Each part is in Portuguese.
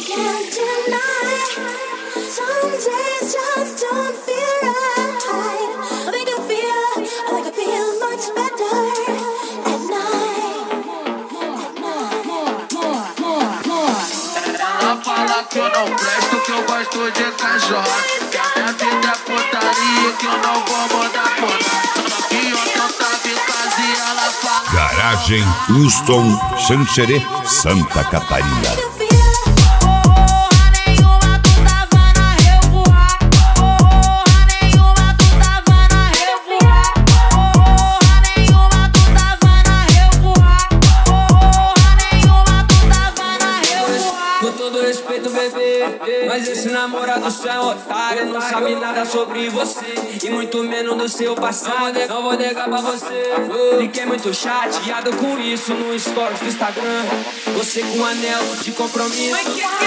can't deny. Some days just don't feel right. I make you feel, I make you feel much better at night. Ela fala que eu não presto, que eu gosto de cachorro. Que a minha vida é putaria, que eu não vou mudar ponta. E ontem eu tava em casa e ela fala. Garagem Houston, Xanxerê, Santa Catarina. Mas esse namorado seu é otário, não sabe nada sobre você e muito menos do seu passado. Não vou negar pra você. Fiquei muito chateado com isso no stories do Instagram. Você com um anel de compromisso.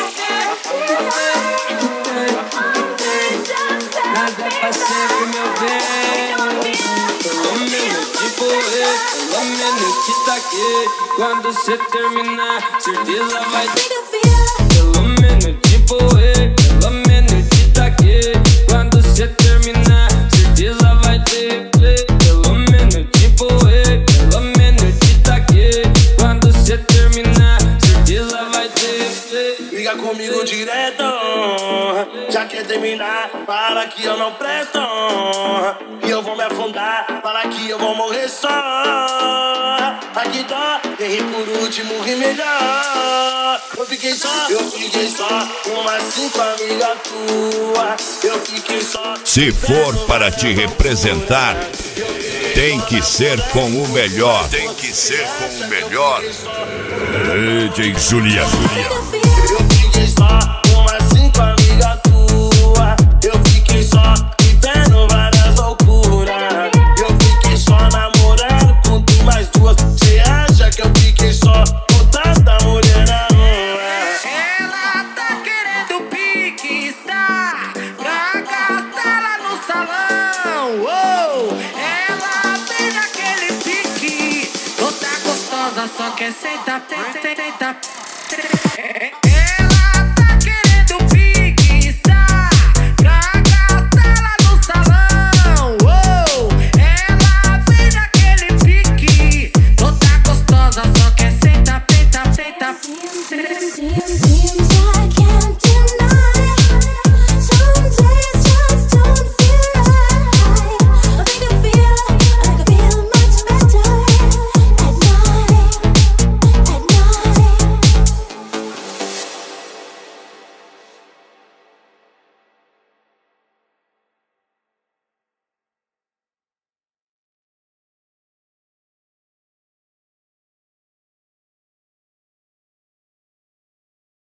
Nada é pra sempre, meu bem. Pelo menos de correr, pelo menos de tá aqui. Quando cê terminar, certeza vai ter. Pelo menos de correr, pelo menos de tá aqui. Quando cê terminar, certeza vai ter. Pelo menos de correr, pelo menos de tá aqui. Quando cê terminar, certeza vai ter. Liga comigo direto, já quer terminar, para que eu não presto. E eu vou me afundar, para que eu vou morrer só. Aqui dó, errei por último, ri melhor. Eu fiquei só umas 5 amigas tuas. Eu fiquei só. Se for para te representar, tem que ser com o melhor. Tem que ser com o melhor. DJ Julia. Eu fiquei só umas 5 amigas tuas. Eu fiquei só vivendo várias loucuras. Eu fiquei só namorando com tu mais duas. Cê acha que eu fiquei só com tanta mulher na rua? Ela tá querendo pique, está pra gastar lá no salão. Ela vem naquele pique, toda gostosa, só quer sentar, sentar. Ela tá querendo pique, está pra gastar lá no salão. Ela vem naquele pique, toda gostosa, só quer sentar, sentar.